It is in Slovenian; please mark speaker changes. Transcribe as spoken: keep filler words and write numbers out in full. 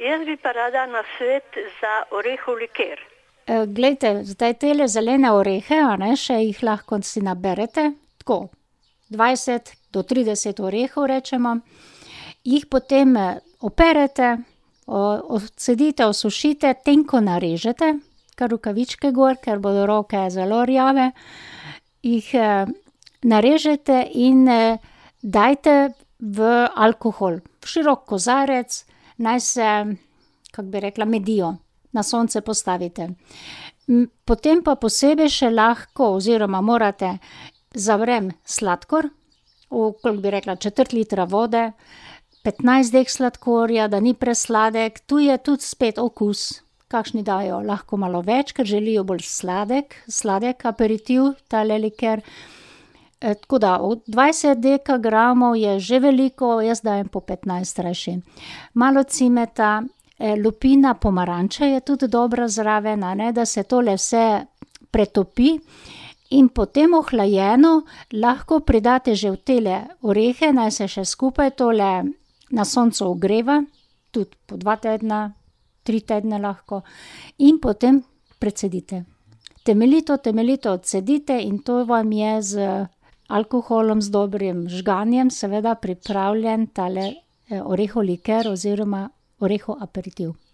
Speaker 1: Jaz bi pa rada na svet za orehov liker.
Speaker 2: E, glejte, zdaj tele zelene orehe, a ne, še jih lahko si naberete, tako, dvajset do trideset orehov rečemo, jih potem operete, odcedite, osušite, tenko narežete, kar rokavičke gor, ker bodo roke zelo rjave, jih narežete in dajte v alkohol, v širok kozarec, naj se, kako bi rekla, medijo, na sonce postavite. Potem pa posebej še lahko oziroma morate zavrem sladkor, v, koliko bi rekla, četrt litra vode, petnajst dek sladkorja, da ni presladek, tu je tudi spet okus. Kakšni dajo lahko malo več, ker želijo bolj sladek, sladek aperitiv, tale liker. E, tako da, od dvajset dekagramov je že veliko, jaz dajem po petnajst rajši. Malo cimeta, e, lupina pomaranče je tudi dobra zraven, a ne, da se tole vse pretopi in potem ohlajeno lahko pridate že v tele orehe, naj se še skupaj tole na soncu ogreva, tudi po dva tedna, tri tedne lahko, in potem precedite. Temeljito, temeljito odcedite in to vam je z alkoholom, z dobrim žganjem, seveda pripravljen tale orehov liker oziroma orehov aperitiv.